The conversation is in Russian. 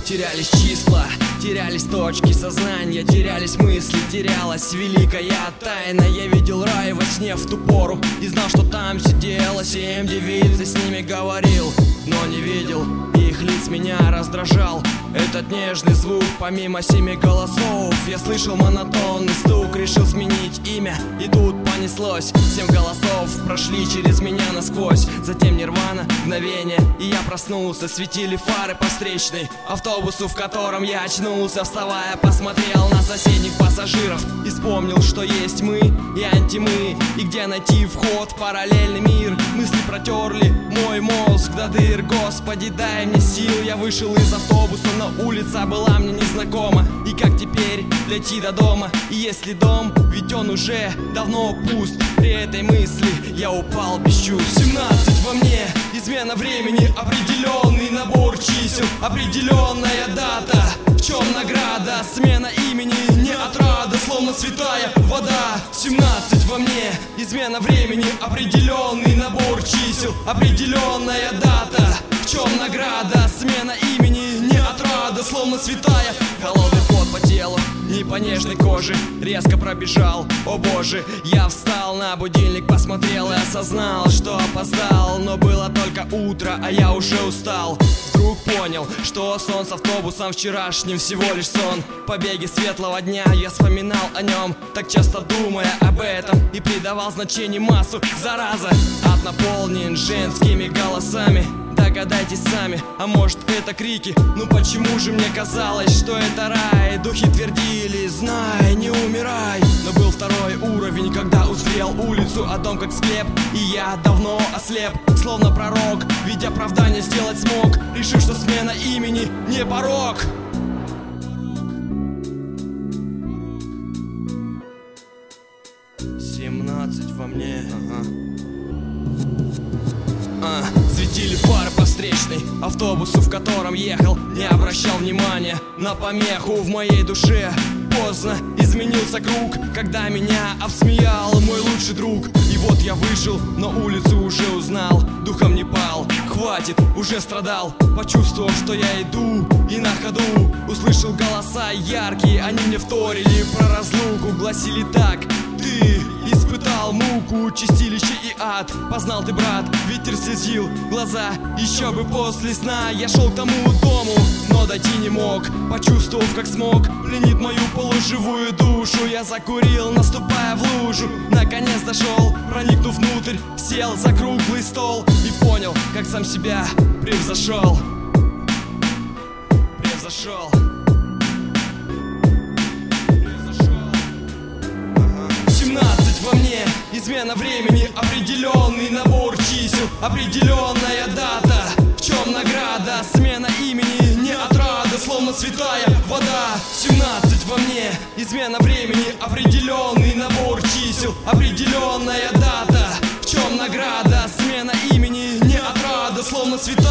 Терялись числа, терялись точки сознания, терялись мысли, терялась великая тайна. Я видел рай во сне в ту пору и знал, что там сидело 7 девиц, и с ними говорил, но не видел их лиц, меня раздражал этот нежный звук. Помимо 7 голосов я слышал монотонный стук, решил сменить имя, и тут понеслось. 7 голосов прошли через меня насквозь, затем нирвана, мгновение, и я проснулся. Светили фары по встречной автобусу, в котором я очнулся. Вставая, посмотрел на соседних пассажиров и вспомнил, что есть мы и антимы, и где найти вход в параллельный мир. Мысли протерли мой мозг до дыр, Господи, дай мне сил. Я вышел из автобуса, но улица была мне незнакома. И как теперь дойти до дома? И если дом, ведь он уже давно пуст. При этой мысли я упал без чувств. 17 во мне, измена времени, определенный набор чисел, определенная дата. В чем награда? Смена имени, не отрада, словно святая вода. 17 во мне, измена времени, определенный набор чисел, определенная дата. В чем награда? Смена имени, не отрада, словно святая. Холодный пот по телу и по нежной коже резко пробежал. О боже, я встал на будильник, посмотрел и осознал, что опоздал. Но было только утро, а я уже устал. Вдруг понял, что сон с автобусом вчерашним всего лишь сон. Побеги светлого дня, я вспоминал о нем, так часто думая об этом, и придавал значение массу, зараза. Ад наполнен женскими голосами. Догадайтесь сами, а может это крики? Ну почему же мне казалось, что это рай? Духи твердили, знай, не умирай. Но был второй уровень, когда узрел улицу, а дом как склеп, и я давно ослеп, словно пророк, ведь оправдание сделать смог, решив, что смена имени не порок. «17 во мне». Светили фары по встречной автобусу, в котором ехал, не обращал внимания на помеху в моей душе. Поздно изменился круг, когда меня обсмеял мой лучший друг. И вот я вышел, но улицу уже узнал, духом не пал, хватит, уже страдал. Почувствовал, что я иду, и на ходу услышал голоса яркие, они мне вторили, про разлуку гласили так: ты испытал муку, чистилище и ад, познал ты, брат, ветер слезил глаза. Еще бы после сна я шел к тому дому, но дойти не мог, почувствовав, как смог пленит мою полуживую душу. Я закурил, наступая в лужу, наконец дошел, проникнув внутрь, сел за круглый стол и понял, как сам себя превзошел. Превзошел. 17 во мне, измена времени, определенный набор чисел, определенная дата. В чем награда? Смена имени, не отрада, словно святая вода. 17 во мне, измена времени, определенный набор чисел, определенная дата. В чем награда? Смена имени, не отрада, словно святая